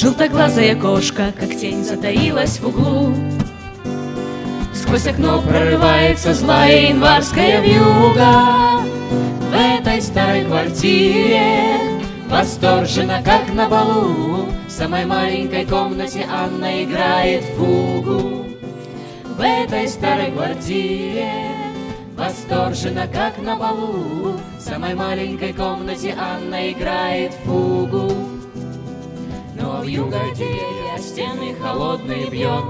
Желтоглазая кошка, как тень, затаилась в углу. Сквозь окно прорывается злая январская вьюга. В этой старой квартире восторженно, как на балу, в самой маленькой комнате Анна играет фугу. В этой старой квартире восторженно, как на балу, в самой маленькой комнате Анна играет фугу. Но вьюга деревья, стены холодные бьет,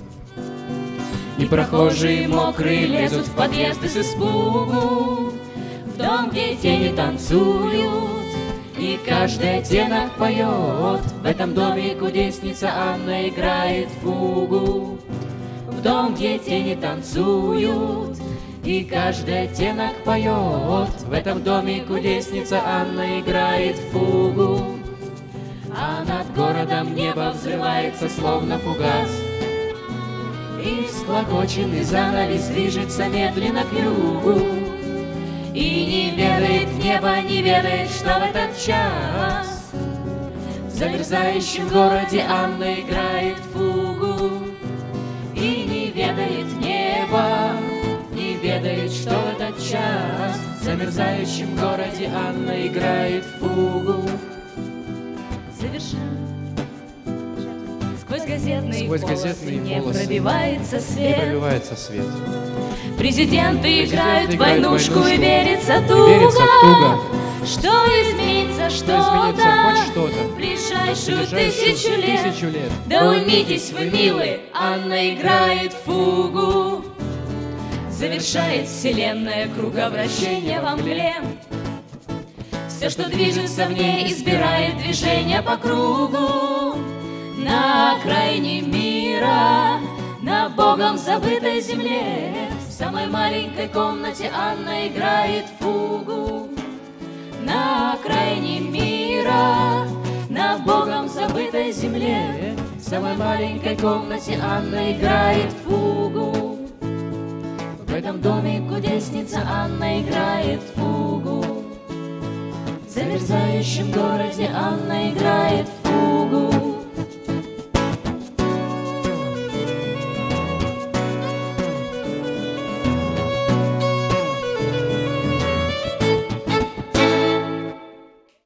и прохожие мокрые лезут в подъезды с испугу. В дом, где тени танцуют, и каждый оттенок поет, в этом доме кудесница Анна играет фугу. В дом, где тени танцуют, и каждый оттенок поет, в этом доме кудесница Анна играет фугу. А над городом небо взрывается, словно фугас, и всклокоченный занавес движется медленно к югу. И не ведает небо, не ведает, что в этот час в замерзающем городе Анна играет фугу. И не ведает небо, не ведает, что в этот час в замерзающем городе Анна играет фугу. Сквозь газетные полосы не пробивается свет. Президенты играют в войнушку, и верится туго, что изменится что-то в ближайшую тысячу лет. Да уймитесь вы, милые, Анна играет фугу. Завершает вселенная круговращение во мгле. Все, что движется в ней, избирает движение по кругу. На окраине мира, на богом забытой земле, в самой маленькой комнате Анна играет фугу. На окраине мира, на богом забытой земле, в самой маленькой комнате Анна играет фугу. В этом доме кудесница Анна играет фугу. В замерзающем городе Анна играет фугу.